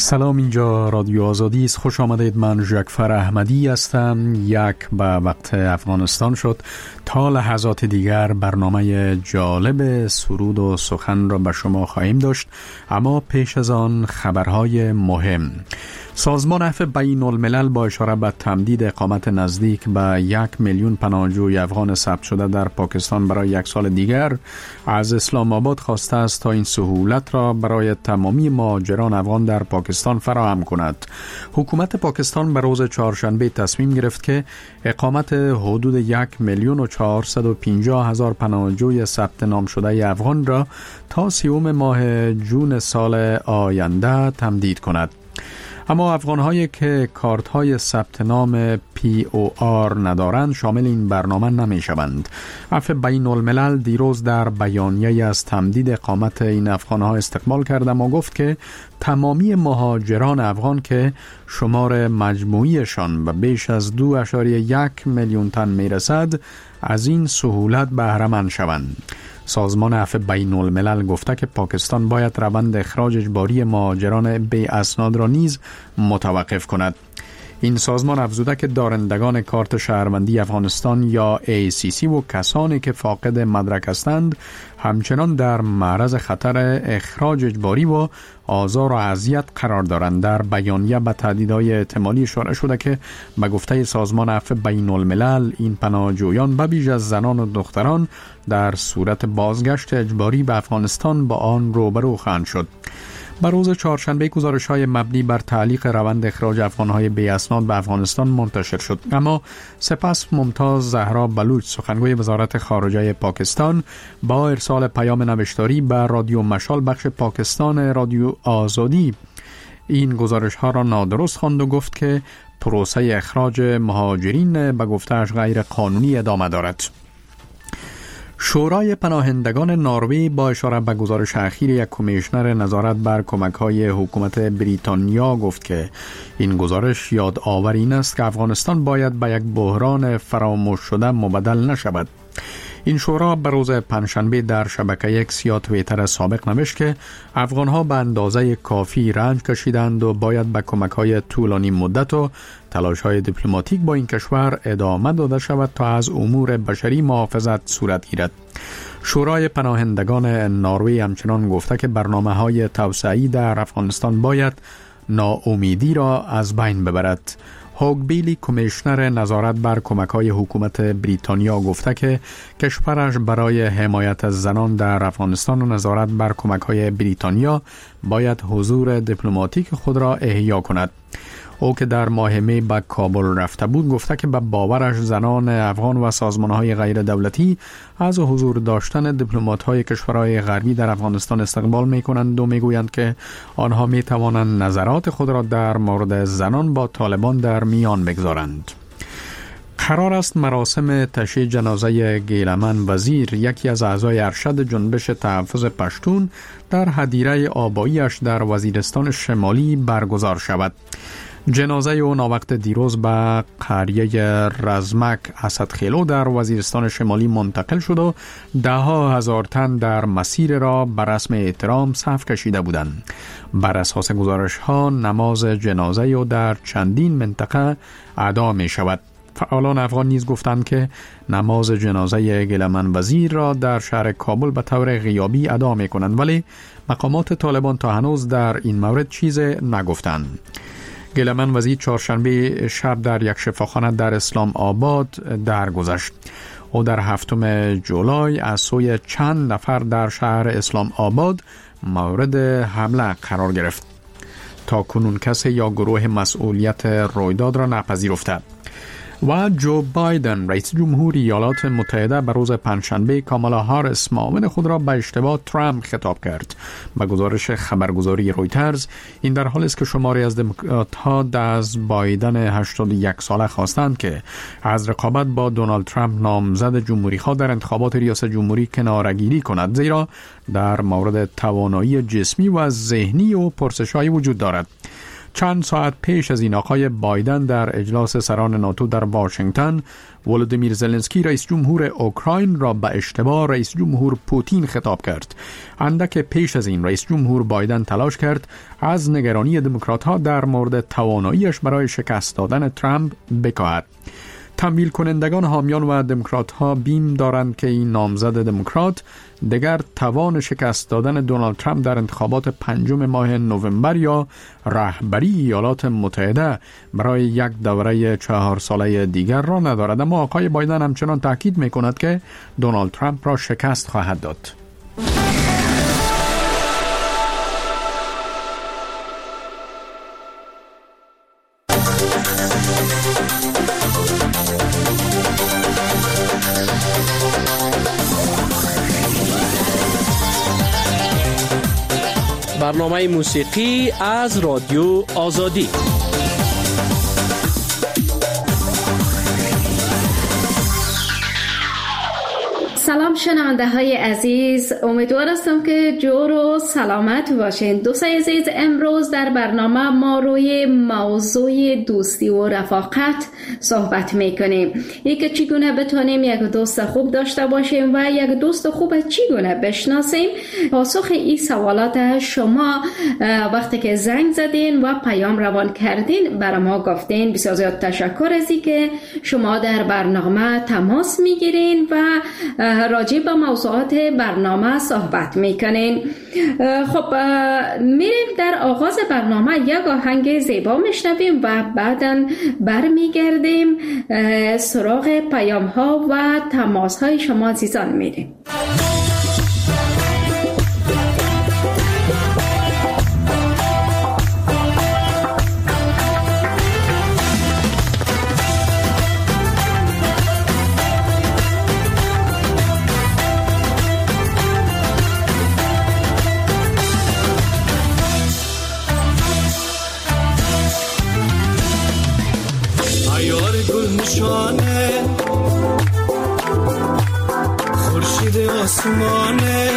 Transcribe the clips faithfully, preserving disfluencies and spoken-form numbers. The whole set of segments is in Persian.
سلام، اینجا رادیو آزادی است. خوش آمدید. من جعفر احمدی هستم. یک به وقت افغانستان شد. تا لحظات دیگر برنامه جالب سرود و سخن را به شما خواهیم داشت، اما پیش از آن خبرهای مهم. سازمان عفو بین الملل با اشاره به تمدید اقامت نزدیک به یک میلیون پناهجوی افغان ثبت شده در پاکستان برای یک سال دیگر از اسلام آباد خواسته است تا این سهولت را برای تمامی مهاجران افغان در پاکستان فراهم کند. حکومت پاکستان به روز چهارشنبه تصمیم گرفت که اقامت حدود یک میلیون و چهارصد و پنجاه هزار پناهجوی ثبت نام شده افغان را تا سیوم ماه جون سال آینده تمدید کند. اما افغان‌هایی که کارت‌های ثبت نام پی او آر ندارند شامل این برنامه نمی‌شوند. عفو بین الملل دیروز در بیانیه‌ای از تمدید اقامت این افغان‌ها استقبال کرد و گفت که تمامی مهاجران افغان که شمار مجموعیشان به بیش از دو اشاریه یک میلیون تن میرسد از این سهولت بهره مند شوند. سازمان عفو بین الملل گفته که پاکستان باید روند اخراج اجباری مهاجران بی اسناد را نیز متوقف کند. این سازمان افزوده که دارندگان کارت شهروندی افغانستان یا ای سی سی و کسانی که فاقد مدرک هستند همچنان در معرض خطر اخراج اجباری و آزار و اذیت قرار دارند. در بیانیه به تهدیدهای احتمالی اشاره شده که به گفته سازمان عفو بین الملل این پناهجویان به ویژه از زنان و دختران در صورت بازگشت اجباری به افغانستان با آن روبرو خواهند شد. بر روز چهارشنبه گزارش‌های مبنی بر تعلیق روند اخراج افغان‌های بی اسناد به افغانستان منتشر شد، اما سپس ممتاز زهرا بلوچ سخنگوی وزارت خارجه پاکستان با ارسال پیام نوشتاری به رادیو مشال بخش پاکستان رادیو آزادی این گزارش‌ها را نادرست خواند و گفت که پروسه اخراج مهاجرین به گفته‌اش غیر قانونی ادامه دارد. شورای پناهندگان نروژ با اشاره به گزارش اخیر یک کمیشنر نظارت بر کمک‌های حکومت بریتانیا گفت که این گزارش یادآور این است که افغانستان باید به یک بحران فراموش شده مبدل نشود. این شورا به روز پنجشنبه در شبکه اکس یا توییتر سابق نوشت که افغان‌ها به اندازه کافی رنج کشیدند و باید به کمک‌های طولانی مدت و تلاش‌های دیپلماتیک با این کشور ادامه داده شود تا از امور بشری محافظت صورت گیرد. شورای پناهندگان نروژ همچنان گفته که برنامه‌های توسعه‌ای در افغانستان باید ناامیدی را از بین ببرد. هوگ بیلی کمیشنر نظارت بر کمک‌های حکومت بریتانیا گفته که کشورش برای حمایت از زنان در افغانستان و نظارت بر کمک‌های بریتانیا باید حضور دیپلماتیک خود را احیا کند. او که در ماه می به کابل رفته بود گفته که به باورش زنان افغان و سازمان‌های غیر دولتی از حضور داشتن دیپلمات‌های کشورهای غربی در افغانستان استقبال می‌کنند و می‌گویند که آنها می‌توانند نظرات خود را در مورد زنان با طالبان در میان بگذارند. قرار است مراسم تشییع جنازه گیلمن وزیر، یکی از اعضای ارشد جنبش تحفظ پشتون، در هدیره آبایی‌اش در وزیرستان شمالی برگزار شود. جنازه او ناوقت دیروز به قریه رزمک اسدخیلو در وزیرستان شمالی منتقل شد و ده ها هزار تن در مسیر را به رسم احترام صف کشیده بودند. بر اساس گزارش ها نماز جنازه او در چندین منطقه ادا می شود. فعالان افغان نیز گفتند که نماز جنازه گیلمن وزیر را در شهر کابل به طور غیابی ادا می کنند، ولی مقامات طالبان تا هنوز در این مورد چیز نگفتند. گیلمن وزیر چهارشنبه شب در یک شفاخانه در اسلام آباد درگذشت. او در هفتم جولای از سوی چند نفر در شهر اسلام آباد مورد حمله قرار گرفت. تا کنون کسی یا گروه مسئولیت رویداد را نپذیرفته. و جو بایدن رئیس جمهوری ایالات متحده به روز پنجشنبه کامالا هاریس معاون خود را به اشتباه ترامپ خطاب کرد. به گزارش خبرگزاری رویترز این در حالی است که شماری از دموکرات‌ها از بایدن هشتاد و یک ساله خواستند که از رقابت با دونالد ترامپ نامزد جمهوری‌خواه در انتخابات ریاست جمهوری کناره‌گیری کند، زیرا در مورد توانایی جسمی و ذهنی او پرسش‌هایی وجود دارد. چند ساعت پیش از این آقای بایدن در اجلاس سران ناتو در واشنگتن ولودیمیر زلنسکی رئیس جمهور اوکراین را به اشتباه رئیس جمهور پوتین خطاب کرد. اندک پیش از این رئیس جمهور بایدن تلاش کرد از نگرانی دموکرات‌ها در مورد تواناییش برای شکست دادن ترامپ بکاهد. تمویل کنندگان حامیان و دموکرات ها بیم دارند که این نامزد دموکرات دیگر توان شکست دادن دونالد ترامپ در انتخابات پنجم ماه نوامبر یا رهبری ایالات متحده برای یک دوره چهار ساله دیگر را ندارد. اما آقای بایدن همچنان تاکید می کند که دونالد ترامپ را شکست خواهد داد. برنامه موسیقی از رادیو آزادی. سلام شنونده های عزیز، امیدوار هستم که جور و سلامت باشین. دوستای عزیز، امروز در برنامه ما روی موضوع دوستی و رفاقت صحبت میکنیم. یک چگونه بتونیم یک دوست خوب داشته باشیم و یک دوست خوب چگونه بشناسیم. پاسخ این سوالات شما وقتی که زنگ زدین و پیام روان کردین برای ما گفتین. بسیار زیاد تشکر از اینکه شما در برنامه تماس میگیرین و راجع به موضوعات برنامه صحبت میکنین. خب میریم در آغاز برنامه یک آهنگ زیبا میشنویم و بعداً برمیگردیم سراغ پیام ها و تماس های شما عزیزان میریم. خورشید آسمانه،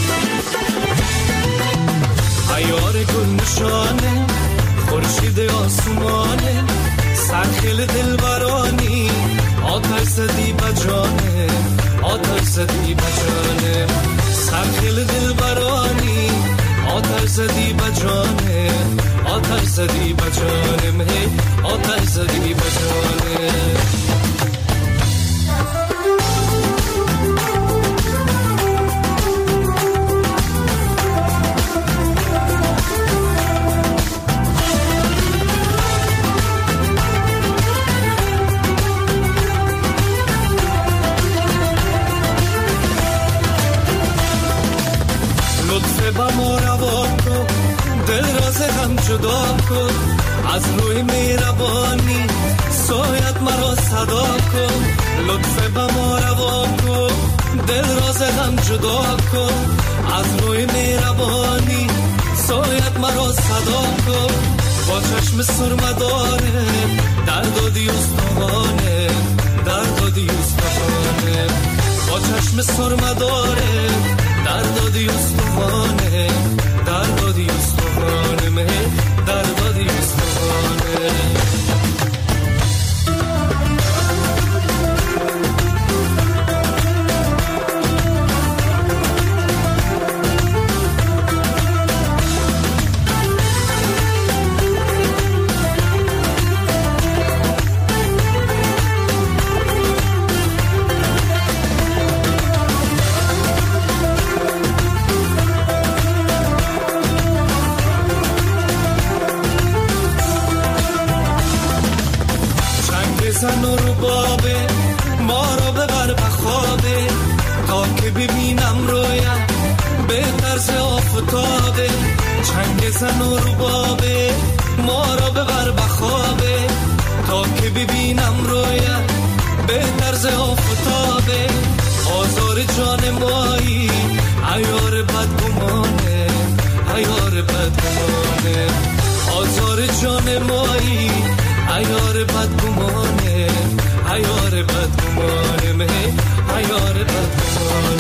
عیار گل نشانه، خورشید آسمانه، سرخیل دلبرانی، آتش زدی بجانه، آتش زدی بجانه، سرخیل دلبرانی، آتش زدی بجانه، آتش زدی بجانه، آتش زدی بجانه. جدا کن از روی مهربانی، سایت مرا صدا کن، لطف به ما روا کن، دل راز غم جدا کن از روی مهربانی، سایت مرا صدا کن. با چشم سرمداره درد و دیوستانه، درد و دیوستانه، با چشم سرمداره درد و دیوستانه، درد و دیوستانه، مه درد و دیوستانه. زن و ربابه ما رو ببر بخوابه، تا که ببینم رویم به طرز آفتابه. چنگ زن و ربابه ما رو ببر بخوابه، تا که ببینم رویم به طرز آفتابه. آزار جان مایی عیار بدگمانه، عیار بدگمانه، آزار جان مایی عیار بدگمانه، عیار بدگمانه، مه عیار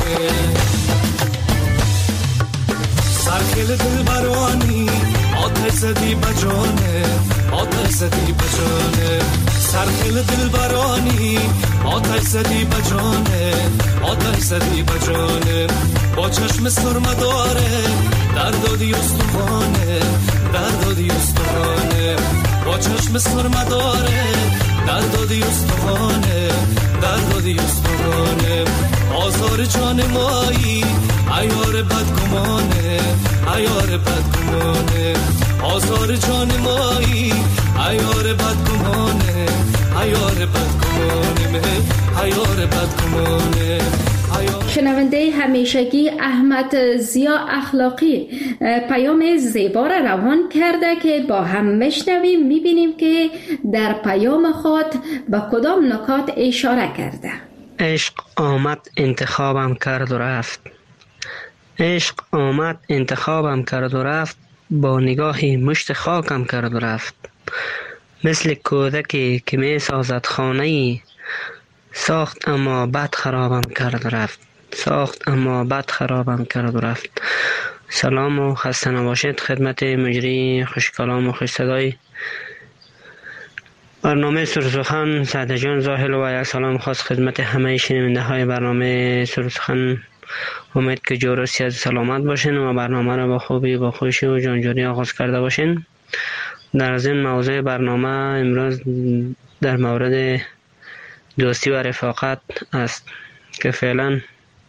بدگمانه. سرخیل دلبرانی، آتش زدی بجانه آتش زدی بجانه سرخیل دل برانی آتش زدی بجانه آتش زدی بجانه با چشم سرمه داره در دادی استوانه در دادی استوانه با چشم سرمه داره در دادی استوانه در دادی استوانه آزار جان مایی عیار بدگمانه عیار بدگمانه آزار جان مایی عیار بدگمانه عیار بدگمانه عیار بدگمانه. شنونده همیشگی احمد ضیا اخلاقی پیام زیبا را روان کرده که با هم میشنویم. میبینیم که در پیام خود به کدام نکات اشاره کرده. عشق آمد انتخابم کرد و رفت، عشق آمد انتخابم کرد و رفت، با نگاهی مشت خاکم کرد و رفت. مثل کودکی که می سازد خانه‌ای، ساخت اما بد خرابم کرد و رفت، ساخت اما بد خرابم کرد و رفت. سلام و خسته نباشید خدمت مجری خوش کلام و خوش صدای برنامه سرسخن سعد جان زاهل و یک سلام خاص خدمت همه شنونده های برنامه سرسخن. امید که جور و صحت سلامت باشین و برنامه را با خوبی با خوشی و جانجوری آغاز کرده باشین. در از این موضوع برنامه امروز در مورد دوستی و رفاقت است که فعلا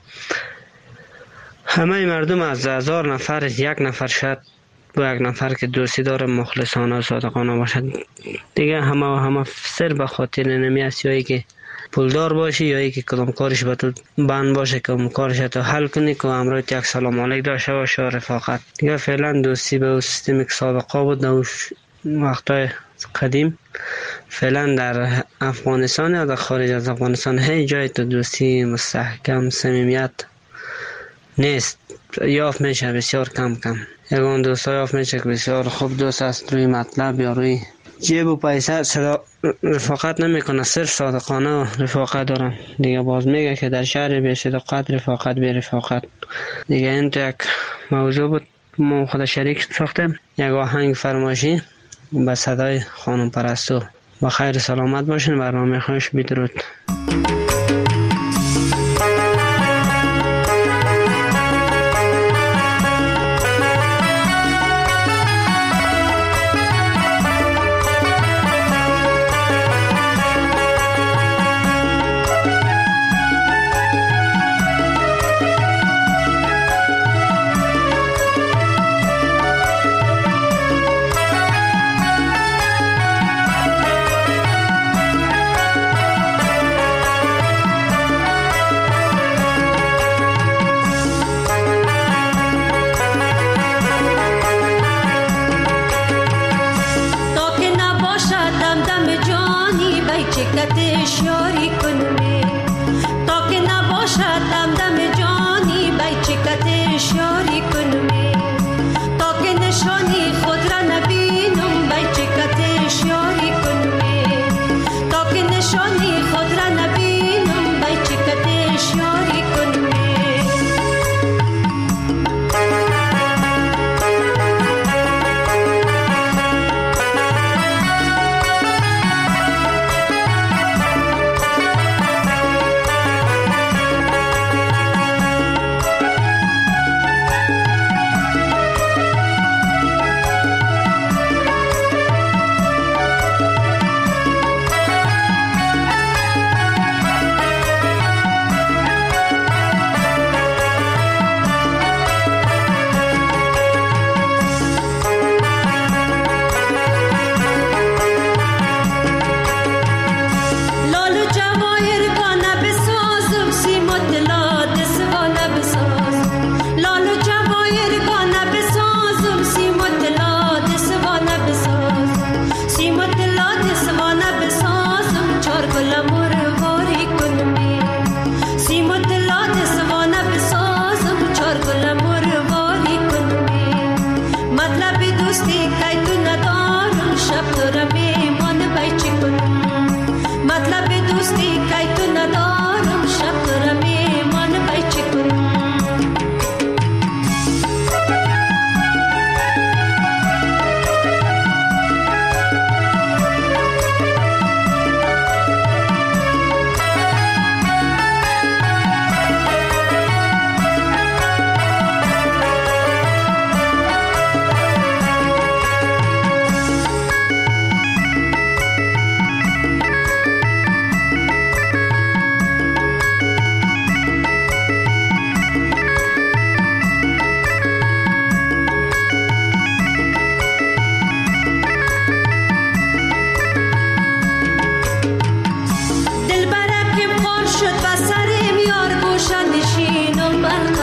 همه مردم از هزار نفر یک نفر شد با یک نفر که دوستی داره مخلصانه و صادقانه باشد دیگه. همه همه سر به خاطر نمی است، یا ای که پولدار باشی یا ای که کدام کارش به تو بند باشه که اون کارش تو حل کنی که امروز یک سلام علیک داشته باشه و رفاقت دیگه. فعلا دوستی به سیستمی که سابقه بود در وقتای قدیم فعلا در افغانستان یا در خارج از افغانستان هیچ جای تو دوستی مستحکم صمیمیت نیست، یافت میشه بسیار کم کم. یگان دوست ها یافت میشه که بسیار خوب دوست است، روی مطلب یا روی جیب و پیسه صدا رفاقت نمیکنه، صرف صادقانه و رفاقت دارن دیگه. باز میگه که در شهر بی صداقت رفاقت بی رفاقت دیگه. این تو یک موضوع بود ما خود شریک ساختیم، یک آهنگ فرمایشی با صدای خانم پرستو. با خیر سلامت باشین، برنامه خوش، بدرود.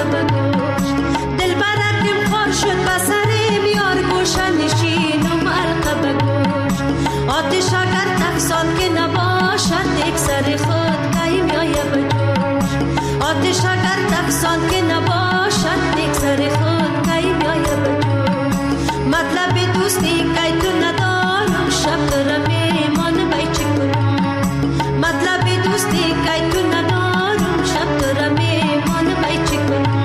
بگوش دل برکم خار شد بسرم یار گوشه نشینم علقه بگوش آتش اگر تفسان که نباشد یک سر خود قیم یایه بجوش آتش اگر تفسان که نباشد یک سر خود قیم یایه بجوش مطلب دوستی که تو ندارم شب دارم ایمان بای چی کنم مطلب دوستی که تو ندارم شب دارم ایمان بای چی کنم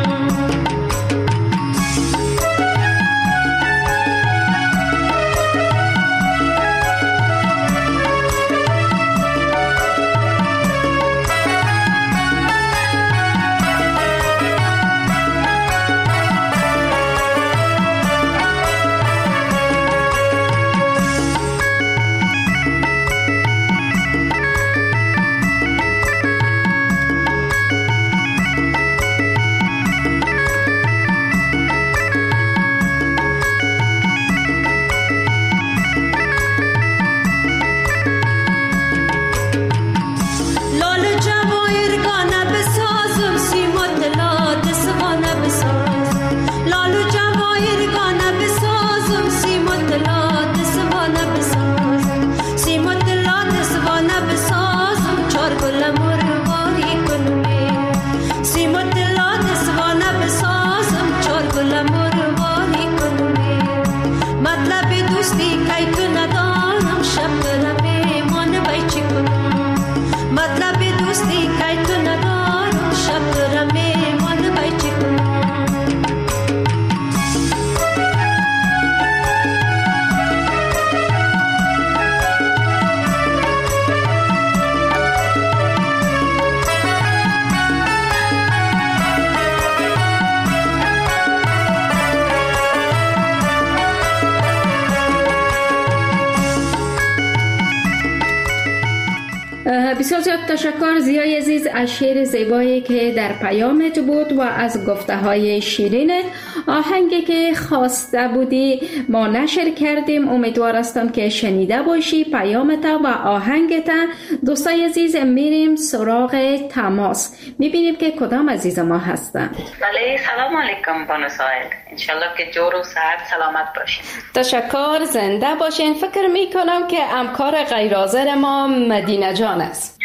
بسیار زیاد تشکر زیای عزیز از شعر زیبایی که در پیامت بود و از گفته های شیرینت. آهنگی که خواسته بودی ما نشر کردیم، امیدوار هستم که شنیده باشی پیامت و آهنگت. دوستای عزیز میریم سراغ تماس، میبینیم که کدام عزیز ما هستن. بله سلام علیکم بانو سائل، انشالله که جور و صحت سلامت باشین. تشکر، زنده باشین. فکر میکنم که همکار غیر حاضر ما مدینه جان است.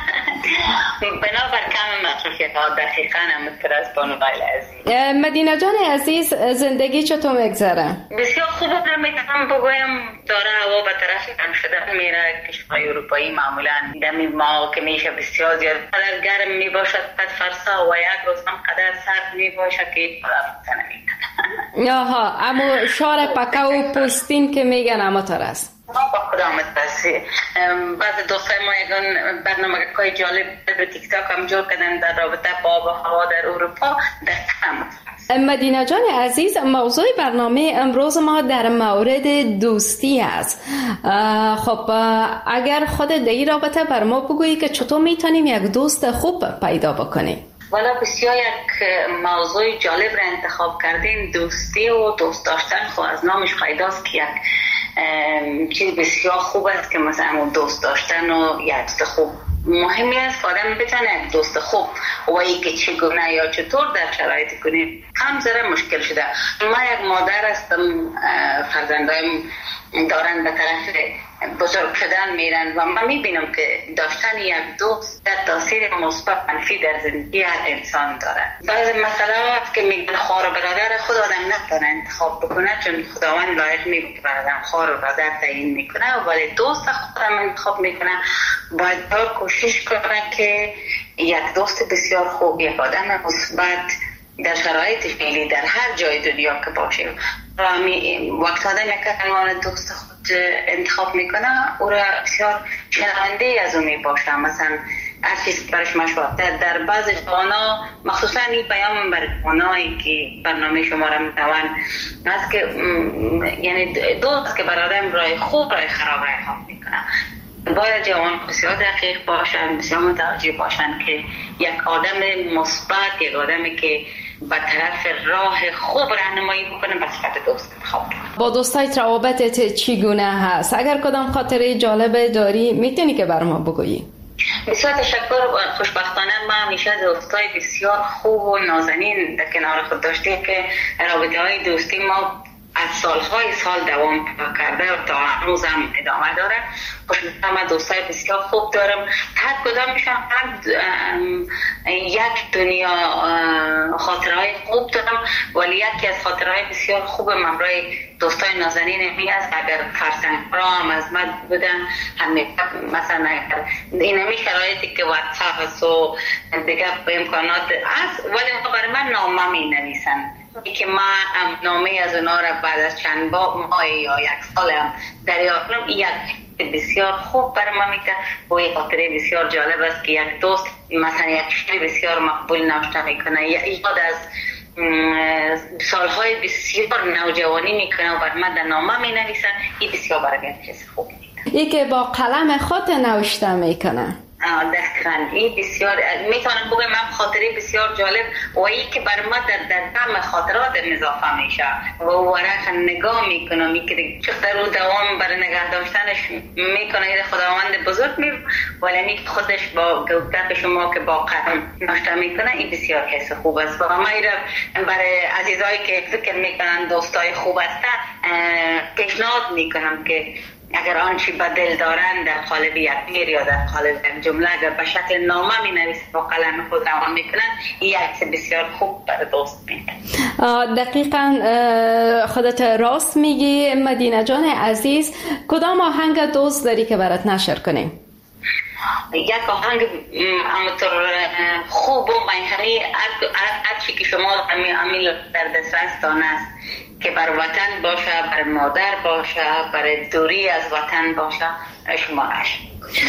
بنابر کم مصروفیت ها دقیقاً همونطور از بانو غیل عزیز. مدینه جان عزیز، زندگی چطور میگذره؟ بسیار خوب میتونم بگویم داره هوا به طرف گرم شدن میره. کشورهای اروپایی معمولا دمی ما که میشه بسیار زیاد قدر گرم میباشد قد فرسا و یک روز هم قدر سرد میباشه که پدر نمیکنه. آها، اما شهر پکه و پوستین که میگن اما تر است. با خدا متوسط. بعض دوستای ما یکان برنامه که جالب به تیک تاک هم جور کردن در رابطه با آب و هوا در اروپا. در مدینه جان عزیز، موضوع برنامه امروز ما در مورد دوستی است. خب اگر خود در این رابطه بر ما بگویی که چطور میتونیم یک دوست خوب پیدا بکنیم؟ والا بسیار یک موضوع جالب را انتخاب کردین. دوستی و دوست داشتن خب از نامش پیداست که یک چیز بسیار خوب است که مثلا دوست داشتن و یک دوست خوب مهمی است که آدم بتونه یک دوست خوب و ای که چگونه یا چطور در شرایط کنید هم ذره مشکل شده. ما یک مادر هستم، فرزندایم دارن به طرف بزرگ شدن میرن و من میبینم که داشتن یک دوست در تاثیر مثبت منفی در زندگی هر انسان داره. بعض مسئله هست که میگن خواهر و برادر خود آدم نتونه انتخاب بکنه چون خداوند لایق میبینه آدم خواهر و برادر تعیین میکنه، ولی دوست خود هم انتخاب میکنه. باید دار کوشش کنه که یک دوست بسیار خوب، یک آدم مثبت در شرایط فعلی در هر جای دنیا که باشیم و وقت آدم یک عنوان دوست خود انتخاب میکنه او را بسیار شنونده از او میباشه. مثلا هر چیز برش مشورت در, در بعض جوانا، مخصوصا این پیام بر جوانایی که برنامه شما را میتوان است که یعنی دوست که بر آدم راه خوب راه خراب راه خواب میکنه. باید جوان بسیار دقیق باشن، بسیار متوجه باشن که یک آدم مثبت، یک آدمی که به طرف راه خوب راهنمایی بکنه به صفت دوست انتخاب کنه. با دوستایت روابطت چگونه هست؟ اگر کدام خاطره جالب داری میتونی که بر ما بگویی؟ بسیار تشکر. خوشبختانه ما همیشه دوستای بسیار خوب و نازنین در کنار خود داشتیم که رابطه های دوستی ما از سالهای سال دوام کرده و تا هنوز هم ادامه داره. خوشبختانه من دوستای بسیار خوب دارم، هر کدامشان یک دنیا خاطرهای خوب دارم، ولی یکی از خاطرهای بسیار خوب ممرای دوستای نازنین می است. اگر فرزند را هم از من بودن همه مثلا این همی شرایطی که واتساپ است و دیگه امکانات است، ولی برای من نامه می نویسن که ما نامه از اونا را بعد از چند ماه یا یک سال هم دریافت کنم. یک بسیار خوب برای ما میکنه و یک خاطره بسیار جالب است که یک دوست مثلا یک شعر بسیار مقبول نوشته میکنه، یاد از سالهای بسیار نوجوانی میکنه و برای من در نامه مینویسن. این بسیار برای من چیز خوب میکنه، ای که با قلم خود نوشته میکنه. دقیقاً این بسیار میتونم بگم من خاطره بسیار جالب و این که بر ما در در دم خاطرات اضافه میشه و ورق نگاه میکنم میکنه چقدر رو دوام برای نگه داشتنش میکنه. این خداوند بزرگ می ولی می خودش با گفته شما که با قلم نوشته میکنه، این بسیار حس خوب است. و ما ایرا برای عزیزایی که فکر میکنن دوستای خوب هستن پیشنهاد میکنم که اگر آنچه به دل دارن در قالب یک میر یا در قالب یک جمله اگر به شکل نامه می نویسن و قلم خود روان میکنن، این عکس بسیار خوب برای دوست میکنه. دقیقاً خودت راست میگی مدینه جان عزیز. کدام آهنگ دوست داری که برات نشر کنیم؟ یک آهنگ همونطور خوب و منحنی هرچی که شما امیل در دسترستان است که بر وطن باشه، بر مادر باشه، بر دوری از وطن باشه، شما اش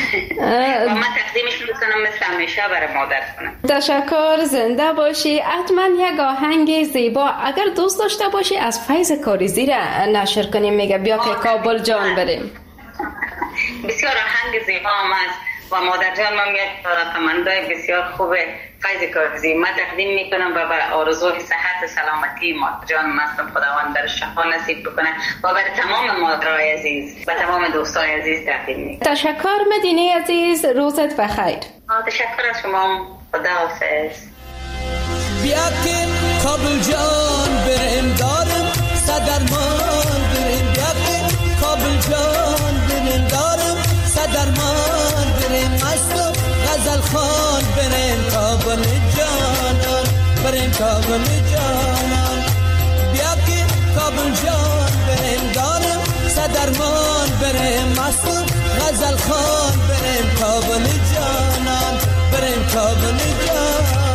و من تقدیمش میکنم مثل همیشه برای مادر کنم. تشکر، زنده باشی. حتما یک آهنگ زیبا اگر دوست داشته باشی از فیض کاریزی را نشر کنیم. میگه بیا که کابل جان بریم. بسیار آهنگ زیبا هم است و مادر جان من یک کمانده بسیار خوبه فیض کاریزی من تقدیم میکنم و بر آرزوی صحت و سلامتی مادر جان مستم خداوند در شفا نصیب بکنه و بر تمام مادرای عزیز و تمام دوستای عزیز تقدیم میکنم. تشکر مدینه عزیز، روزت بخیر. تشکر از شما، خداحافظ. بیا که کابل جان بریم دارم صدرمان بریم، بیا که کابل جان بریم دارم صدرمان بریم، مست و غزل خان بریم کابل جانان بریم کابل جانان. بیا که کابل جان بریم دارم صدرمان بریم، مست و غزل خان بریم کابل جانان بریم کابل جانان.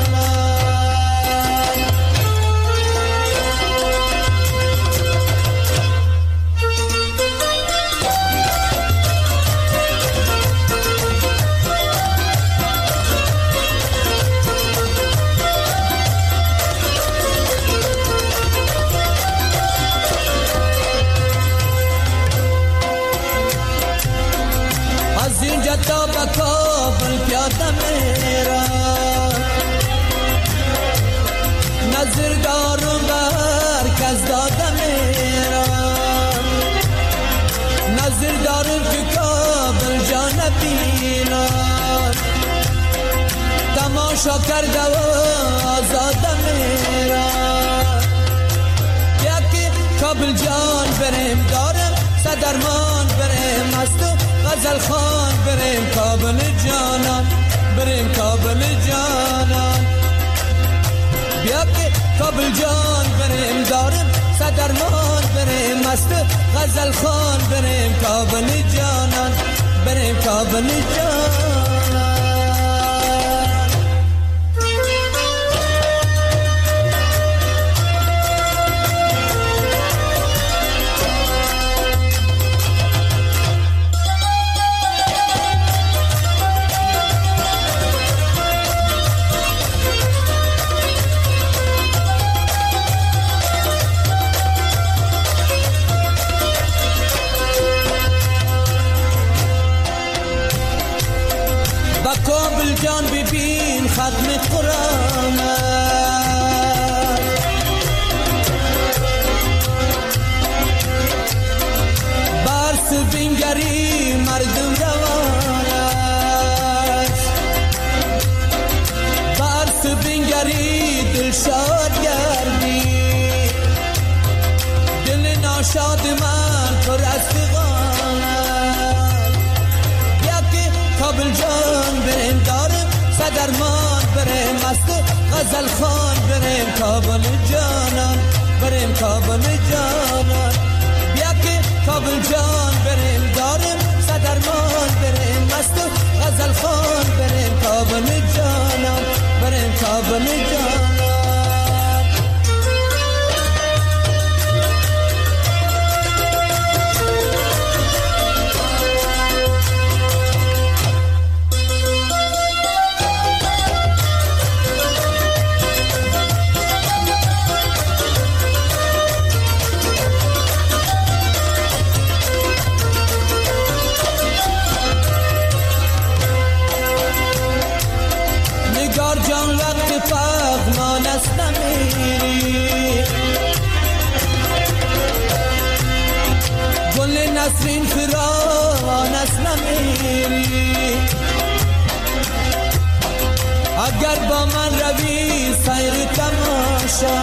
تا به کابل پیاده میرم، نظر دارم بر کس داده میرم، نظر دارم که کابل جان بینم، تماشا کرده و آزاده میرم. یکی کابل جان بریم دارم صدرمان بریم، مست غزل خان بریم کابل جانان بریم کابل جانان. بیا که کابل جان بریم دارم صدرمان بریم، مست غزل خان بریم کابل جانان بریم کابل جانان. کابل جان ببین ختم قرآن، برس بینگری مردم روان است، شاد گردی، دل ناشاد من پر از فغانت. بیا که کابل جان بریم دارم صدرمان، بریم مست غزل خان، بریم کابل جانان، بریم کابل جانان. بیا که کابل جان بریم دارم صدرمان، بریم مست غزل خان، بریم کابل جانان، بریم کابل جانان. نسرین فراوان است نمیری، اگر با من روی سیر تماشا،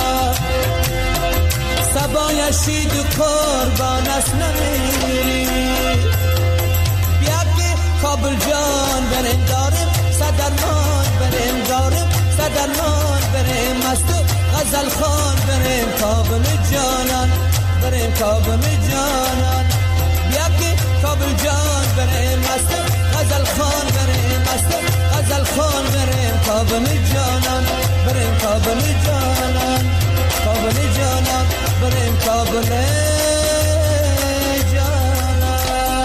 سبای شید قربان است نمیری. بیا که کابل جان بریم دارم صدرمان، بریم دارم صدرمان، بریم مست غزل خان، بریم کابل جانان، بریم کابل جانان. بیا که کابل جان بریم مست غزل خان، بریم مست غزل خان، بریم کابل جانان، بریم کابل جانان، کابل جانان، بریم کابل جانان.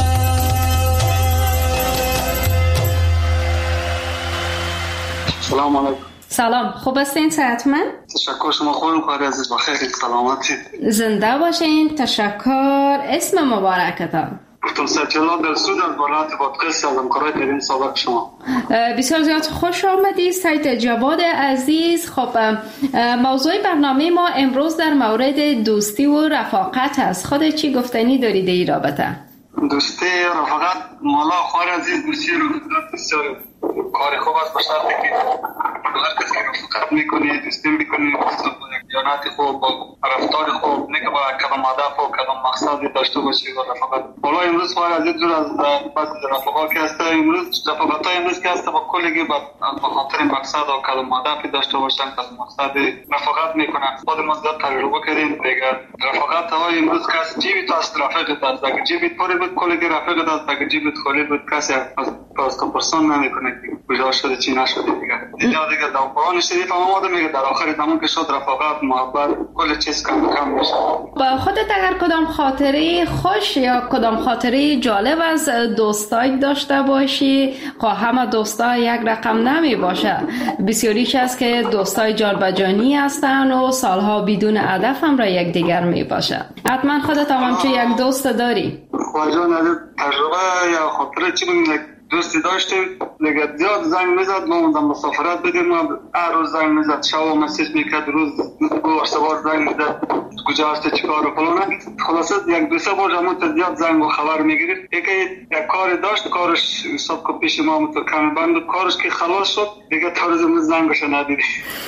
سلام علیکم. سلام، خوب هستین؟ صحتمند؟ تشکر، شما خوبین؟ خواهر عزیز بخیر، سلامتی. زنده باشین. تشکر. اسم مبارکتان؟ دکتر سجلا دلسود از ولایت بادغیس هستم، کارهای ترین سابق شما. بسیار زیاد خوش آمدید سید جواد عزیز. خب موضوع برنامه ما امروز در مورد دوستی و رفاقت است. خودت چی گفتنی دارید این رابطه؟ دوستی رفاقت مولا خواهر عزیز، دوستی رفاقت بسیار کار خوب است، به شرطی که هر کس که رفاقت میکنی، دوستی میکنی، دیانت خوب، رفتار خوب، نه که با کدام هدف و کدام مقصدی داشته باشی با رفاقت. حالا امروز خواهر عزیز دور از بعض رفاقات که هست، امروز رفاقت های امروز که هست با کلگی با خاطر مقصد و کدام هدفی داشته باشن، کدام مقصدی رفاقت میکنن. خود ما زیاد تجربه کردیم دیگه. رفاقت های امروز که هست جیبی تو است رفیقت است، اگه جیبی پره بود کلگی رفیقت است، اگه جیبی خالی بود کسی از تو پرسان نمیکنه کجا شده چی نشده دیگه. دیگه دیگه در قرآن شریف هم آمده میگه در آخر زمان که شد رفاقت، محبت، کل چیز کم کم میشه. با خودت اگر کدام خاطره خوش یا کدام خاطره جالب از دوستای داشته باشی، خواه همه دوستا یک رقم نمی باشه، بسیاریش است که دوستای جالبجانی هستن و سالها بدون هدف هم را یک دیگر می باشه. حتما خودت هم همچون یک دوست داری. خواهر جان از تجربه یا خاطره چی بگیم، دوستی داشتیم دیگه، زیاد زنگ میزد، ما اومدم مسافرت بدیم، ما هر روز زنگ میزد، شب و مسیج میکرد، روز گوه سوار زنگ میزد کجا هستی چی کار و فلانه. خلاصه یک دو سه بار همون زیاد زنگ و خبر میگیرید. یکی یک کاری داشت، کارش حساب که پیش ما تو کمی بند بود، کارش که خلاص شد دیگه تا روز امروز زنگش ندیدی.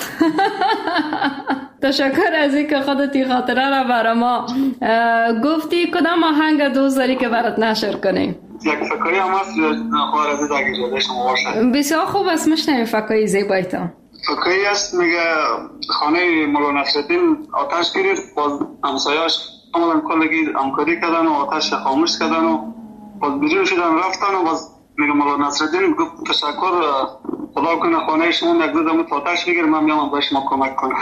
تشکر از این که خودت این خاطره را برای ما گفتی. کدام آهنگ دوست داری که برات نشر کنیم؟ یک فکایی هم هست خواهر عزیز اگه اجازه شما باشه. بسیار خوب است، میشنویم فکایی زیبایتان. فکایی است میگه خانه مولا نصرالدین آتش گرفت، باز همسایه‌اش اومدن کلگی همکاری کردن و آتش خاموش کردن و باز بیرون شدن رفتن و باز میگه مولا نصرالدین گفت تشکر، خدا کنه خانه شما یک دو دم آتش بگیره، من میام به شما کمک کنم.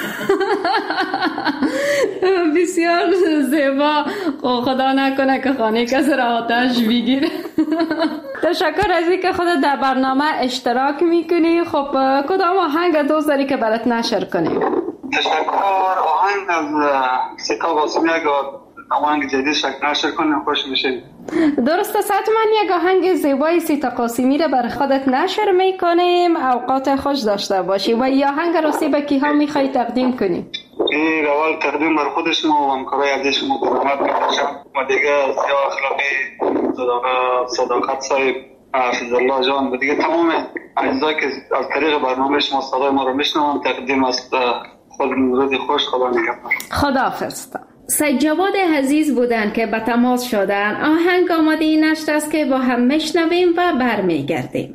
بسیار زیبا. خدا نکنه که خانه کسی را آتش بگیره. تشکر از اینکه خودت در برنامه اشتراک میکنی. خب کدام آهنگ دوست داری که برات نشر کنیم؟ تشکر. آهنگ از سیتا قاسمی اگه آهنگ جدید شکل نشر کنیم خوش میشه. درست است، من یک آهنگ زیبای سیتا قاسمی را برای خودت نشر میکنیم. اوقات خوش داشته باشی. و این آهنگ را به کی ها میخوای تقدیم کنیم؟ این اول تقدیم بر خود شما و همکارای عزیز شما درآمد می‌باشم و دیگه سیاه اخلاقی صداقت صداقت صاحب حفظ الله جان و دیگه تمام اجزا که از طریق برنامه شما صدای ما رو میشنوم تقدیم است خود روز خوش. خدا نگهدار. خداحافظ. سید جواد عزیز بودن که به تماس شدن. آهنگ آماده این نشت است که با هم میشنویم و برمیگردیم.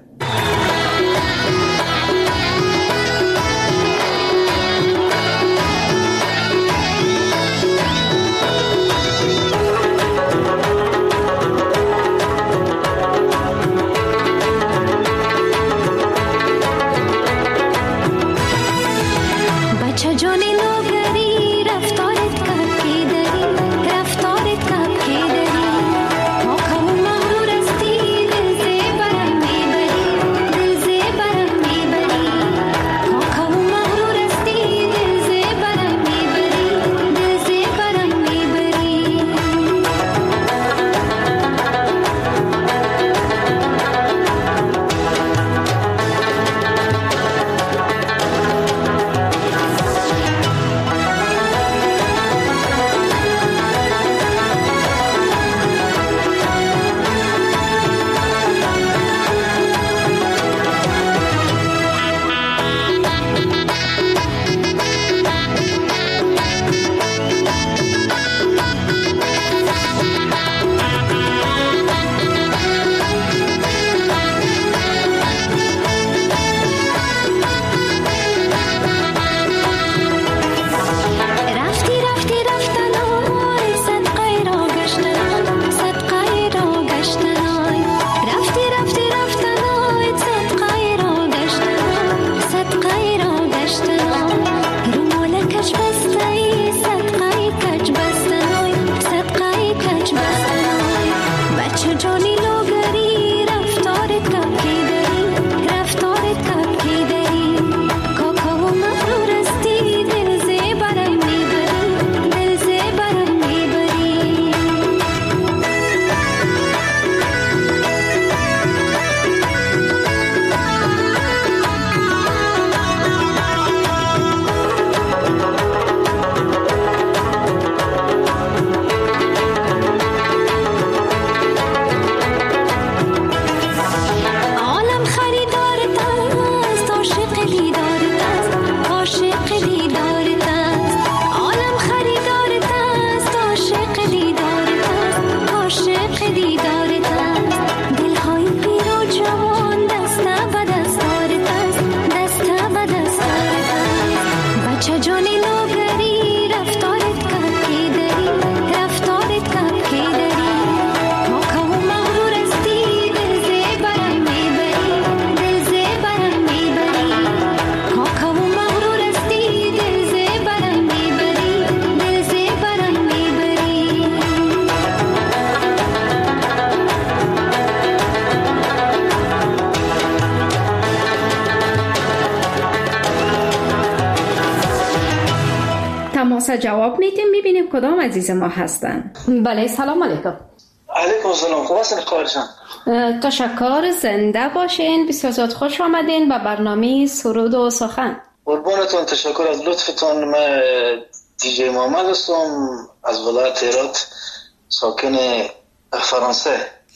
جواب میدیم میبینیم کدام عزیز ما هستن. بله سلام علیکم. علیکم سلام. خوب هستین خواهرشان؟ تشکر. زنده باشین. بسیار زیاد خوش آمدین به برنامه سرود و سخن. قربانتون. تشکر از لطفتون. من دیجی محمد هستم از ولایت هرات ساکن فرانسه.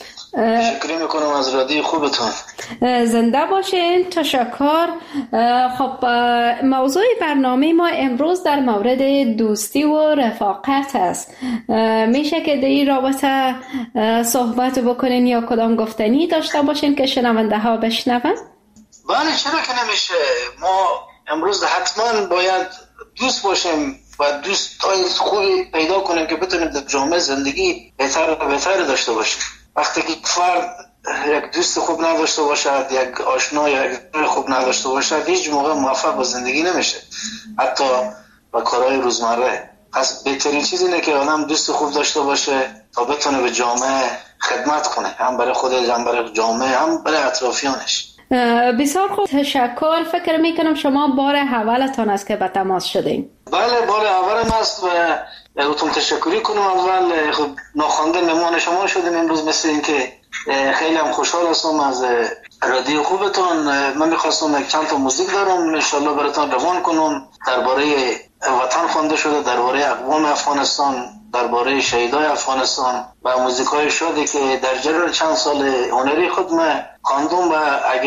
تشکر میکنم از رادیو خوبتون. زنده باشین. تشکر. خب موضوع برنامه ما امروز در مورد دوستی و رفاقت است. میشه که در این رابطه صحبت بکنین یا کدام گفتنی داشته باشین که شنونده ها بشنون؟ بله چرا که نمیشه. ما امروز حتما باید دوست باشیم و دوستای خوبی پیدا کنیم که بتونیم در جامعه زندگی بهتر و بهتر داشته باشیم. وقتی که فرد یک دوست خوب نداشته باشد، یک آشنا یا یک خوب نداشته باشد، هیچ موقع موفق به زندگی نمیشه، حتی با کارهای روزمره. پس بهترین چیز اینه که آدم دوست خوب داشته باشه تا بتونه به جامعه خدمت کنه، هم برای خودش، هم برای جامعه، هم برای اطرافیانش. بسیار خوب. تشکر. فکر میکنم شما بار اولتان است که به تماس شدین. بله بار اولم است و اتون تشکری کنم. اول خب ناخوانده مهمان شما شدیم امروز، مثل این که خیلی هم خوشحال هستم از رادیو خوبتون. من میخواستم یک چند تا موزیک دارم انشالله براتون روان کنم، درباره وطن خوانده شده، درباره اقوام افغانستان، درباره شهیدای افغانستان و موزیکای شده که در جریان چند سال هنری خود من خواندم و اگه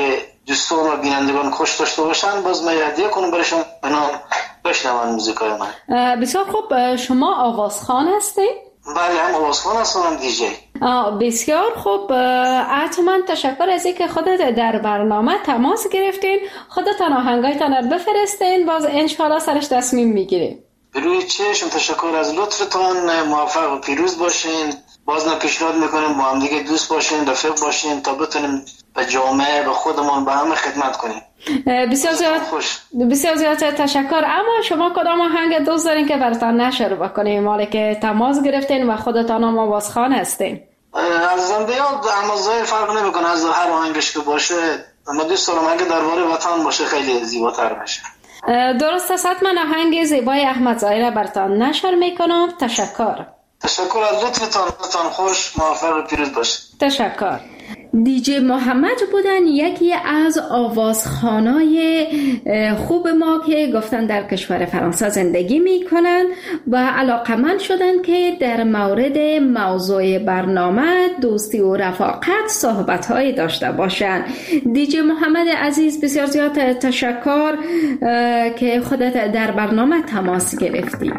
دوستان و بینندگان خوش داشته باشن، باز من هدیه کنم برشون بنام بشنون موزیکای من. بسیار خوب. شما آوازخوان هستید؟ بله، هم آوازخوان هستم هم دیجی. بسیار خوب. حتما تشکر از اینکه خودت در برنامه تماس گرفتین. خودتان آهنگایتان رو بفرستین، باز انشاءالله سرش تصمیم میگیریم. بروی چشم، تشکر از لطفتان. موفق و پیروز باشین. باز من پیشنهاد میکنیم با هم دیگه دوست باشین، رفیق باشین تا بتونیم به جامعه به خودمون به همه خدمت کنیم. بسیار زیاد خوش. بسیار زیاد تشکر. اما شما کدام آهنگ دوست دارین که براتون نشر بکنیم، مالی که تماس گرفتین و خودتان هم آوازخوان هستین؟ از زنده یاد احمدزاده فرق نمیکنه، از هر آهنگش که باشه. اما دوست دارم اگه درباره وطن باشه خیلی زیباتر بشه. درست است. من آهنگ زیبای احمدزاده را براتون نشر میکنم. تشکر. تشکر از لطفتان. خوش، موفق و پیروز باشید. تشکر. دیجی محمد بودن، یکی از آوازخوانای خوب ما که گفتن در کشور فرانسه زندگی میکنن و علاقمند شدن که در مورد موضوع برنامه دوستی و رفاقت صحبت‌هایی داشته باشن. دیجی محمد عزیز، بسیار زیاد تشکر که خودت در برنامه تماس گرفتی.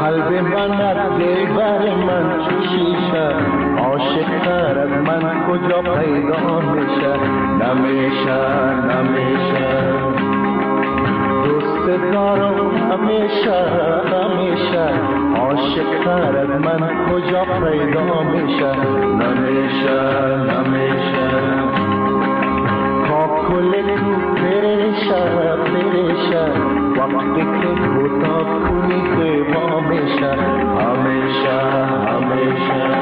قلب من از دلبر من چو شیشه، عاشق تر از من کجا پیدا میشه؟ نمیشه نمیشه دوست دارم همیشه همیشه، عاشق تر از من کجا پیدا میشه؟ نمیشه نمیشه کاکل تو پریشه پریشه، وقتی که کوتاه کنی زیبا میشه همیشه همیشه.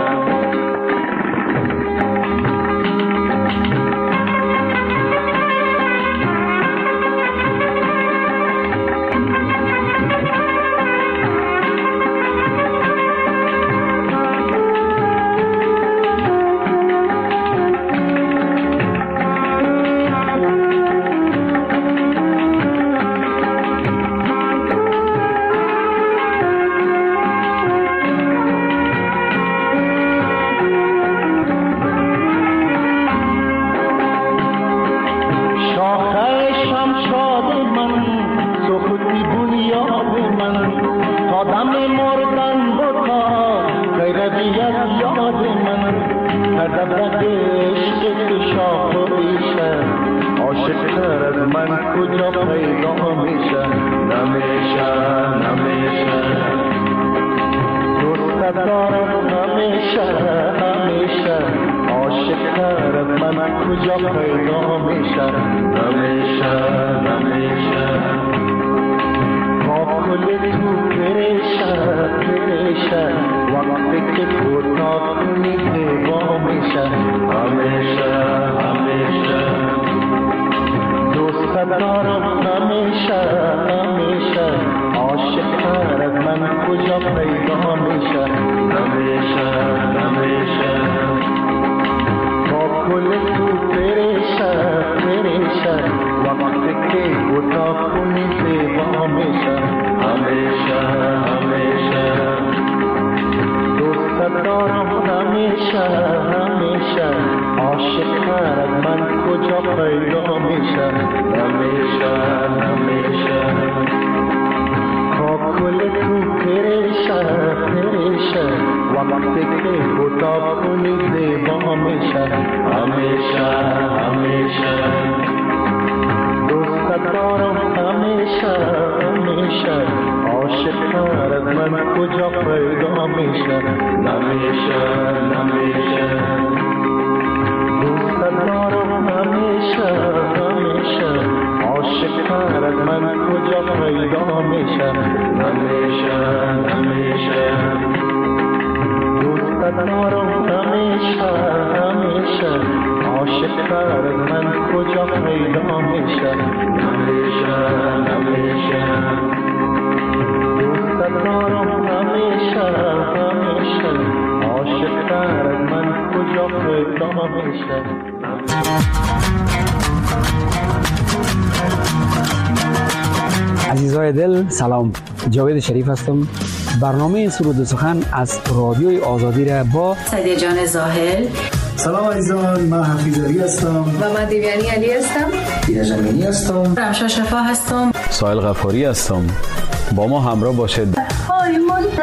عزیزای دل سلام، جاوید شریف هستم. برنامه سرود و سخن از رادیوی آزادی را با سعدیه جان زاهل. سلام عزیزان، من حفیظ علی هستم و من دیویانی علی هستم. دیده جمینی هستم. رمشا شفا هستم. سایل غفاری هستم. با ما همراه باشید. آی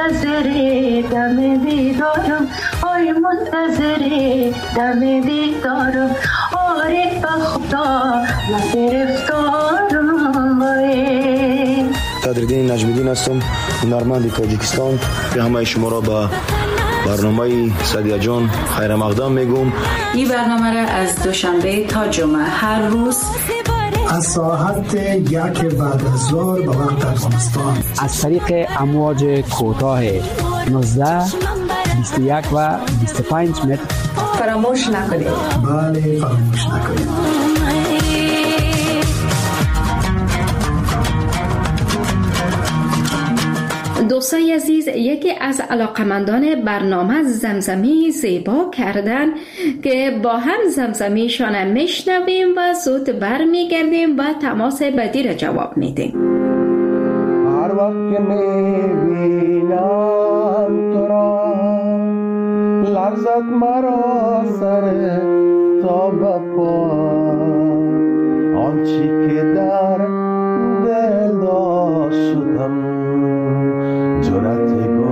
منتظر دم دیدارم، آی منتظر دم دیدارم، آره به خدا من گرفتارم. آره صدرالدین نجمیدین هستم، هنرمند تاجیکستان. همه شما را به برنامه سعدیه جان خیر مقدم میگم. این برنامه را از دوشنبه تا جمعه هر روز از ساعت یک بعد از ظهر به وقت افغانستان از طریق امواج کوتاه نوزده، بیست و یک و بیست و پنج متر فراموش نکنید. بله فراموش نکنید. دوستای عزیز، یکی از علاقمندان برنامه زمزمی زیبا کردن که با هم زمزمیشان میشنویم و زود برمیگردیم و تماس بعدی را جواب میدیم. هر وقت که میبینم تو را لرزد مرا سر تا بپا، آنچی که در دل داشتم جرأت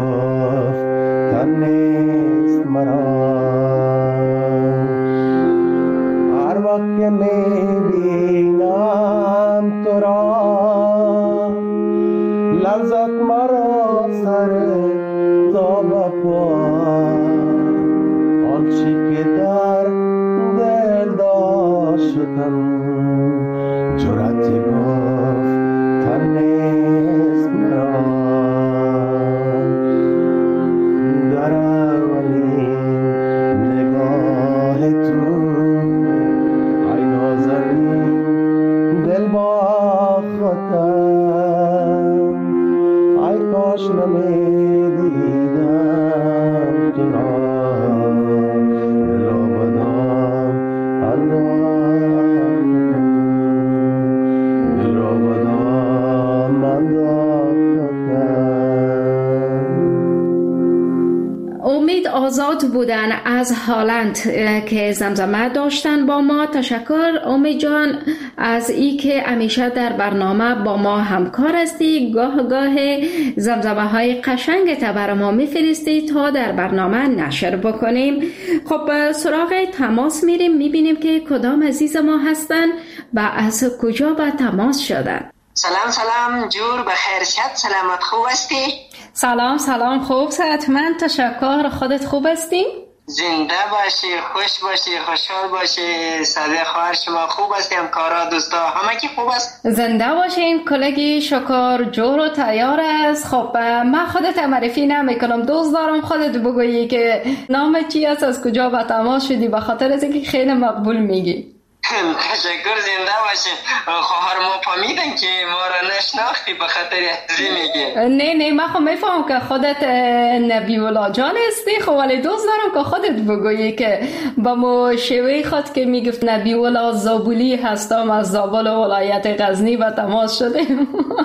آزاد بودن از هالند که زمزمه داشتن با ما. تشکر امید جان از ای که همیشه در برنامه با ما همکار هستی. گاه گاه زمزمه های قشنگ تا برای ما میفرستی تا در برنامه نشر بکنیم. خب سراغ تماس میریم، میبینیم که کدام عزیز ما هستن و از کجا به تماس شدن. سلام سلام جور بخیر شد، سلامت خوب هستی؟ سلام سلام خوب صحتمند، تشکر. خودت خوب هستی؟ زنده باشی، خوش باشی، خوشحال باشی. صدای خواهر شما خوب هستی؟ همکارا دوستا همه کی خوب است؟ زنده باشین. کلگی شکر جور و تیار است. خب من خودت معرفی نمیکنم، دوست دارم خودت بگویی که نام چی است، از کجا به تماس شدی، به خاطر از اینکه خیلی مقبول میگی. تشکر، زنده باشین. خواهر ما فهمیدن که ما را نشناختی به خاطر ازی میگی. نه نه من خب میفهم که خودت نبی الله جان هستی، خب ولی دوست دارم که خودت بگویی که با مو شوی خود که میگفت نبی الله زابولی هستم، از زابل ولایت غزنی و تماس شدیم.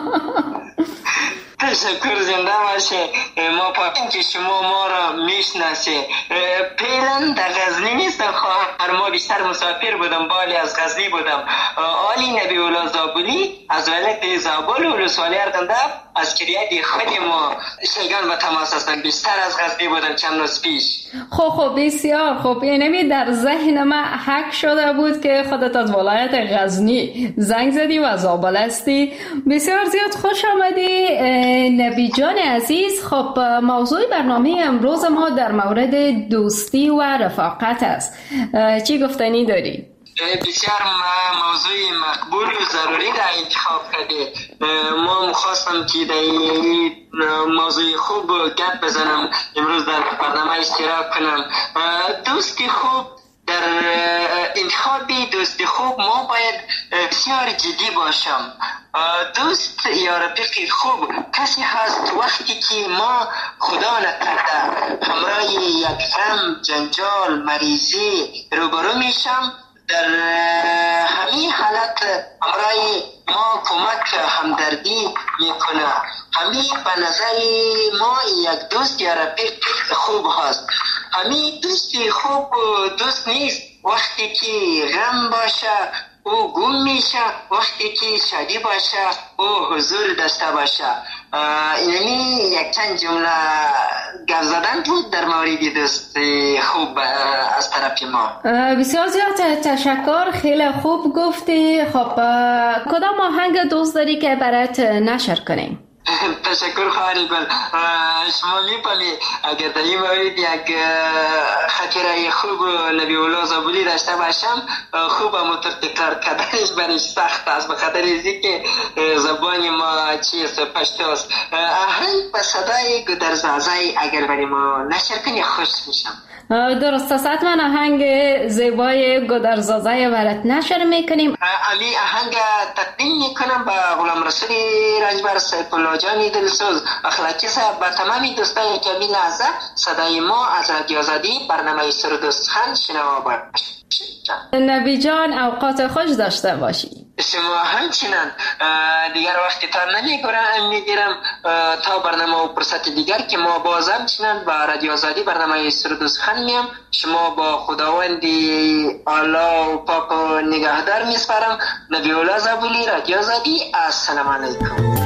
تشکر، زنده باشه. ما پاکیم که شما ما را میشناسی. پیلن در غزنی نیستم خواهر، ما بیشتر مسافر بودم، بالی از غزنی بودم. آلی نبی الله زابولی از ولایت زابل ولسوالی اردندب از کریت خود ما شیگان به تماس هستن، بیشتر از غزنی بودم چند روز پیش. خب خب بسیار خوب. اینمی در ذهن من حک شده بود که خودت از ولایت غزنی زنگ زدی و زابل هستی. بسیار زیاد خوش آمدی نبی جان عزیز. خب موضوع برنامه امروز ما در مورد دوستی و رفاقت است. چی گفتنی داری؟ بسیار موضوع مقبول و ضروری را انتخاب کرده. ما خواستم که در این موضوع خوب گپ بزنم، امروز در برنامه اشتراک کنم. دوستی خوب، در انتخاب دوستی خوب ما باید بسیار جدی باشم. دوست یا رفیق خوب کسی هست وقتی که ما خدا نکرده همراه یک غم، جنجال، مریضی روبرو میشم، در همین حالت همراه ما کمک همدردی میکنه. همین به نظر ما یک دوست یا رفیق خوب هست. همین دوستی خوب دوست نیست وقتی که غم باشه او گم میشه، وقتی که شادی باشه او حضور داشته باشه. اینمی یک چند جمله گفت زدن بود در مورد دوست خوب از طرف ما. بسیار زیاد تشکر، خیلی خوب گفتی. خب کدام آهنگ دوست داری که برات نشر کنیم؟ تشکر خواهری گل. شما می‌پلی اگر در این مورد یک خاطره خوب نبی الله زابولی داشته باشم، خوب هم تکرار کردنش برش سخت است، به خاطر اینکه که زبان ما چیست پشتو است. آهنگ به صدای گودرزازای اگر برای ما نشر کنی خوش میشم. درست است، من آهنگ زیبای گودرزازای برات نشر میکنیم. علی آهنگ تقدیم میکنم به غلام رسول رجبر سیف الله جانی دلسوز اخلاقی صاحب، به تمامی دوستای کمی لحظه صدای ما از رادیو آزادی برنامه سرود و سخن شنوا باش. نبی جان اوقات خوش داشته باشی. شما همچنان. دیگر وقتی تا نمیگیرم میگیرم تا برنامه و فرصت دیگر که ما باز همچنان با رادیو آزادی برنامه سرود و سخن میم. شما با خداوندی الله و پاک و نگهدار میسپارم. نبی الله زابولی، رادیو آزادی. السلام علیکم.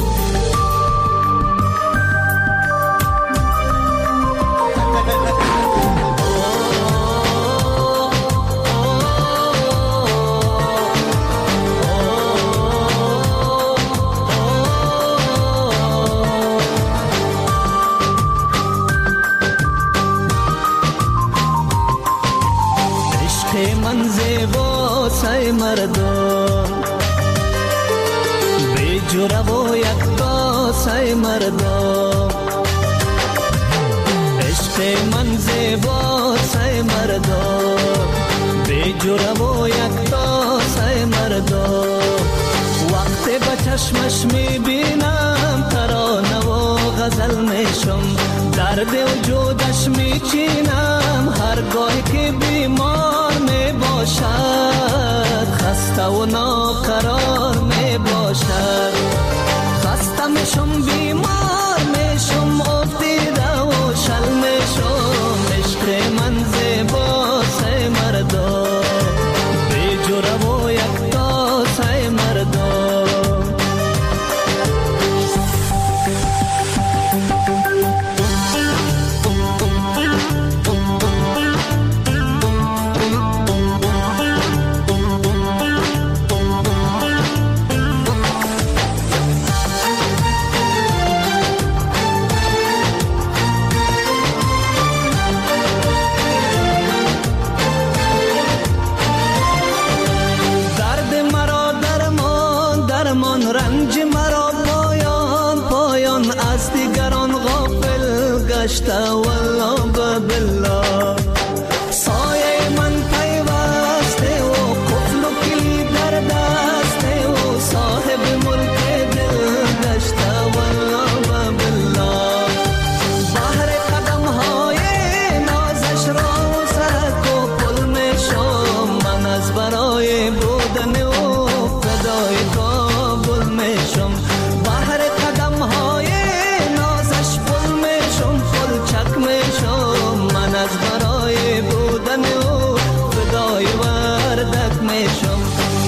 من زیبا سای مردم بی جرا و یکتا سای مردم، عشق من زیبا سای مردم بی جرا و یکتا سای مردم. وقتی با چشمش میبینم ترانه و غزل میشم، درد وجودش میچینم هرگاه که بیمار میباشد، خسته و ناقرار میباشد. خسته میشم بیمار میشم افتیده و شل میشم، عشق من زیباست ای مردا، بی جوره و یکتاست ای مردا. والله بالله سایه من پیوسته و قفل و کلی در دسته و صاحب ملک دل گشته والله بالله. بحر قدم های نازش را سرک و پل میشم، من از برای بودن و فدای کابل میشم. بحر قدم های نازش پل میشم، چک میشم، من از برای بودن او فدای وردک میشم.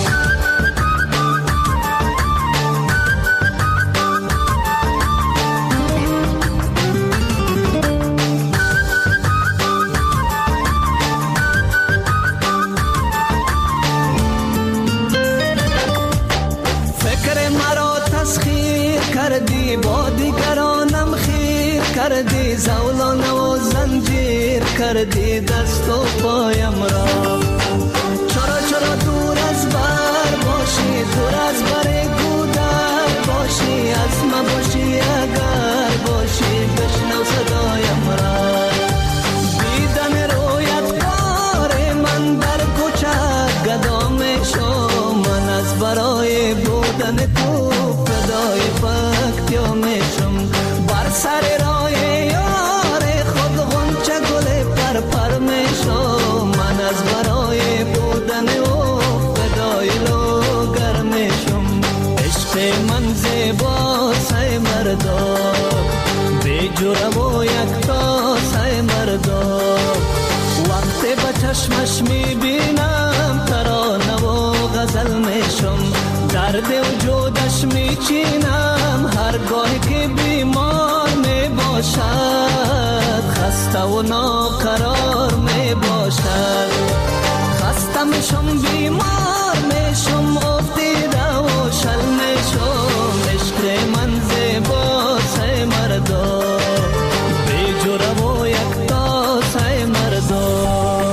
فکر مرا تسخیر کردی، با دیگرانم خیر کردی، زولان و زنجیر کردی دست و پایم را. چرا چرا دور از بر باشی، دور از بر گودر باشی، از ما باشی اگر باشی، بشنو صدایم را. دیدن رویت کار من در کوچه گدا میشم، من از برای بودن تو فدای فکتیا میشم. بر سر راه یار خود غنچه گل پر پر میشم، من از برای بودن او فدای لوگر میشم. عشق من زیباست ای مردا، بی جوره و یکتاست ای مردا. وقتی به چشمش میبینم ترانه و غزل میشم، درد وجودش میچینم هرگاه که بیمار میباشد، خسته و ناقرار میباشد. خسته میشم بیمار میشم افتیده و شل میشم، عشق من زیباست ای مردا، بی جوره و یکتاست ای مردا.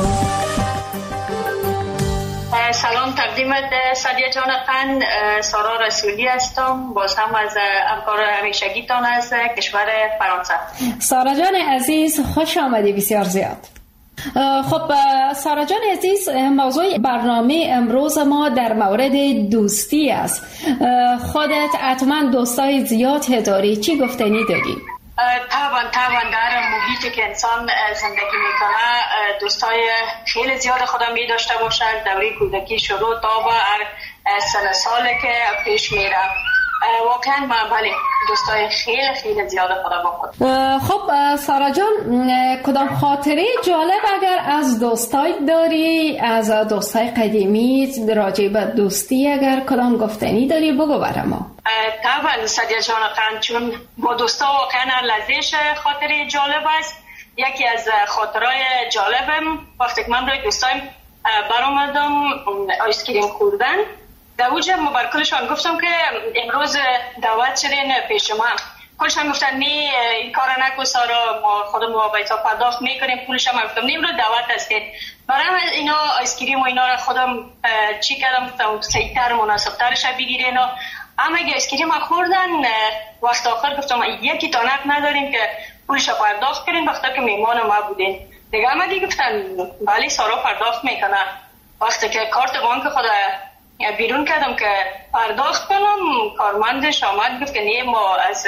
سلام تقدیمت سادیا جان قند، سارا رسولی هستم، باز هم از همکار همیشگیتان از کشور فرانسه. سارا جان عزیز خوش آمدی بسیار زیاد. خب سارا جان عزیز، موضوع برنامه امروز ما در مورد دوستی است. خودت حتما دوستای زیاد داری، چی گفتنی داری؟ طبعا طبعا در محیطی که انسان زندگی میکنه دوستای خیلی زیاد خودم می داشته باشد. دوره کودکی شروع تا به هر سن ساله که پیش میره، واقعا من بله دوستای خیلی خیلی زیاد خودم با خود. خب سارا جان، کدام خاطره جالب اگر از دوستای داری، از دوستای قدیمی راجع به دوستی اگر کدام گفتنی داری بگو برام. ما طبعا سادیا جان قند، چون با دوستا واقعا لذیذ خاطره جالب است. یکی از خاطرهای جالبم وقتی که من روی دوستایم برآمدم آیسکریم خوردن، در اوجه ما بر کلشان گفتم که امروز دعوت شدین پیش من. کلشان گفتن نه این کار نکن سارا، ما خودمون با بیتا پرداخت میکنیم پولش. هم گفتم نیم رو دعوت هستید. برای اینا آیسکریم و اینا رو خودم چی کردم، گفتم سیتر مناسبترش بگیرین. اما اگه آیسکریم خوردن وقت آخر گفتم یکی تانک نداریم که پولش پرداخت کنین وقتی که میمان ما بودین. دیگه هم دیگه گفتن بله سارا پرداخت میکنه. وقتی که کارت بانک خود بیرون کردم که پرداخت کنم، کارمندش آمد گفت که نه ما از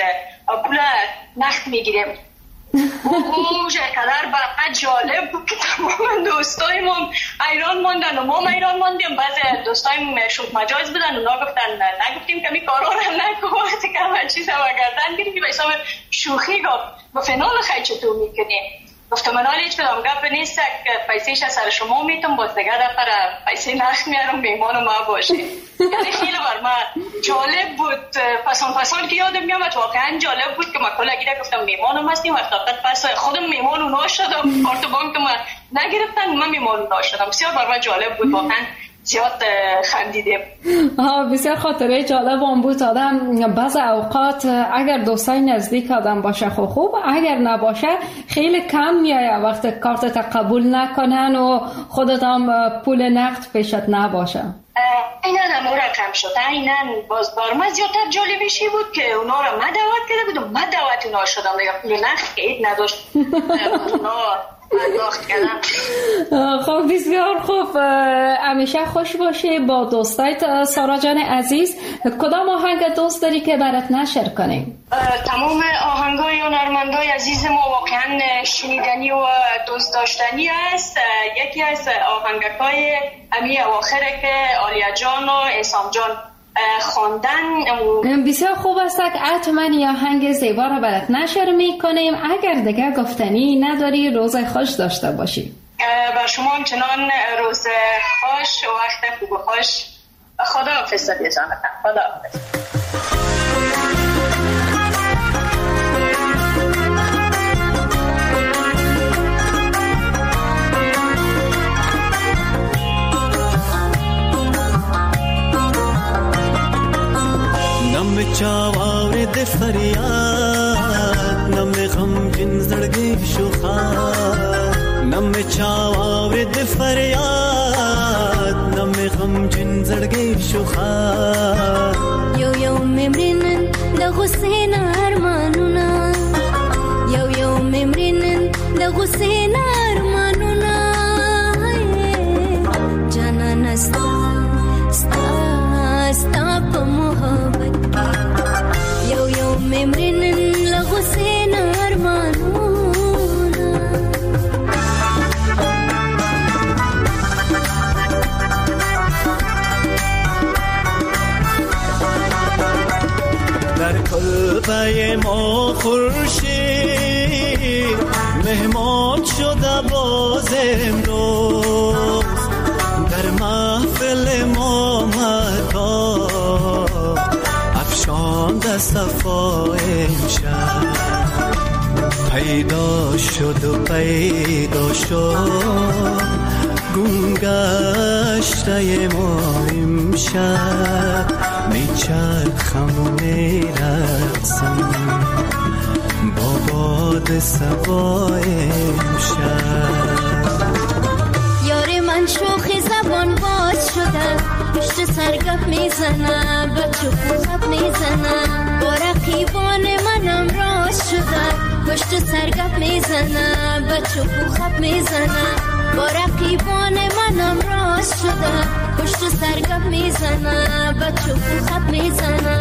پول نقد میگیریم. اون چقدر برای جالب بود که تمام دوستای ما ایران موندن و ما ایران موندیم. بعضی دوستایم شوخ مجاز بودن، اونا گفتن نگفتیم که می کارا رو نکن، وقتی که همه چیز رو گردن گیریم به حساب شوخی گفت و فینال خیلی چطور میکنیم. گفتم من حالا هیچ کدام گپ نیست که پیسیش از سر شما میتونم باز دیگه دفعه پیسی نخ میارم میمان ما باشه. یعنی خیلی بر من جالب بود. پسان پسان که یادم میامد واقعا جالب بود که ما کلا گیره گفتم میمانم هستیم و فقط پس خودم میمان اونا شدم، کارت بانک ما نگرفتن، من میمان اونا شدم. بسیار بر من جالب بود، واقعا زیاد خندیدیم. ها بسیار خاطره جالب هم بود. آدم بعض اوقات اگر دوستای نزدیک آدم باشه خوب خوب، اگر نباشه خیلی کم میایه وقتی کارت قبول نکنن و خودت هم پول نقد پیشت نباشه. اینا هم را کم شد. اینا باز بار ما زیادتر جالبیشی بود که اونا را ما دعوت کرده بودم، ما دعوت اونا شدم دیگه پول نقد که اید نداشت اونا خب بسیار خوب. همیشه خوش باشی با دوستایت. سارا جان عزیز، کدام آهنگ دوست داری که برات نشر کنیم؟ تمام آهنگای هنرمندای عزیز ما واقعا شنیدنی و دوست داشتنی است. یکی از آهنگای امی اواخره که آلیا جان و اسام جان خواندن بسیار خوب است که حتما یه آهنگ زیبا رو برات نشر میکنیم. اگر دیگه گفتنی نداری روز خوش داشته باشی. بر شما همچنان روز خوش و وقت خوب و خوش. خدا حافظ صدیه جانتن. خدا حافظ. نم چاوار د فریاد نم غم جن زړګي شوخا نم چاوار د فریاد نم غم جن زړګي شوخا یو یو ممرنن د حسین ارمانونا یو یو ممرنن د حسین ارمانونا جانان استا استا استا په محبت یو یو ممرنن له حسین ارمانونا در کلبه ما خورشید مهمان شده باز امروز در محفل ما مکا افشاند صفا امشب پیدا شد و پیدا شد گمگشته ما امشب میچرخم و میرقصم با باد صبا امشب یار من شوخ زبان باز شده پشت سرگپ میزنه بچه خوب میزنه با رقیبان منم راز شده پشت سرگپ میزنه بچه خوب میزنه با رقیبان منم راز شده پشت سرگپ میزنه بچه خوب میزنه